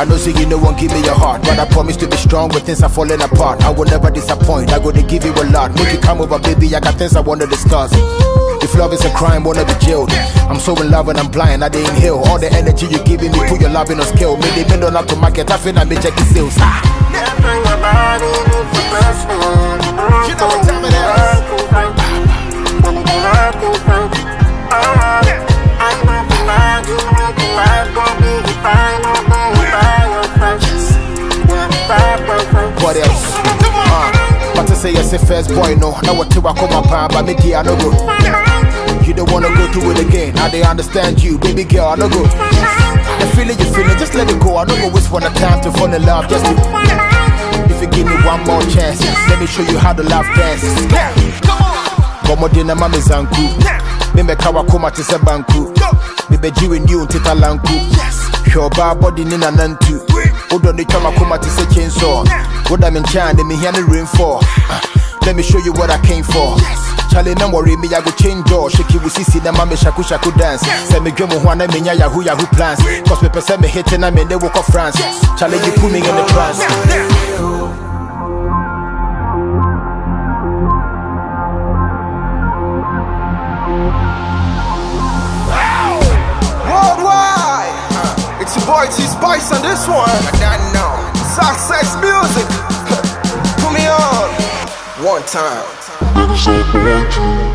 I know say you no one give me your heart, but I promise to be strong when things are falling apart. I will never disappoint, I go to give you a lot. Make you come over, baby, I got things I wanna discuss. If love is a crime, wanna be jailed. I'm so in love and I'm blind, I didn't inhale all the energy you giving me, put your love in a scale. Made the middle up to market, I feel I may check the sales. You know what time it is. What else? But to say yes, a first boy, no. Now what you come up, but me, dear, no go. You don't wanna go through it again. Now they understand you, baby girl, I no go. The feeling you feeling, just let it go. I don't go waste one time to fall in love. Just to, if you give me one more chance, let me show you how the love dances. Come on, dinner, mama zanku. Me me kawa koma te se banku. Me be jiwe new tita lanku. Your bar body nina nantu. Odo ni chama koma te se chainsaw. What I'm in China, me hear the rain fall. Let me show you what I came for. Charlie, no worry me, I go change door. Shake you, see them, mama shaku shaku dance. Send me Jomo Juana, me yahoo yahoo plans. Cause me person me hitting, I mean they walk of France. Charlie, you put me in the trance. Worldwide, it's your boy T Spice on this one. I don't know. Success music. Put me on one time.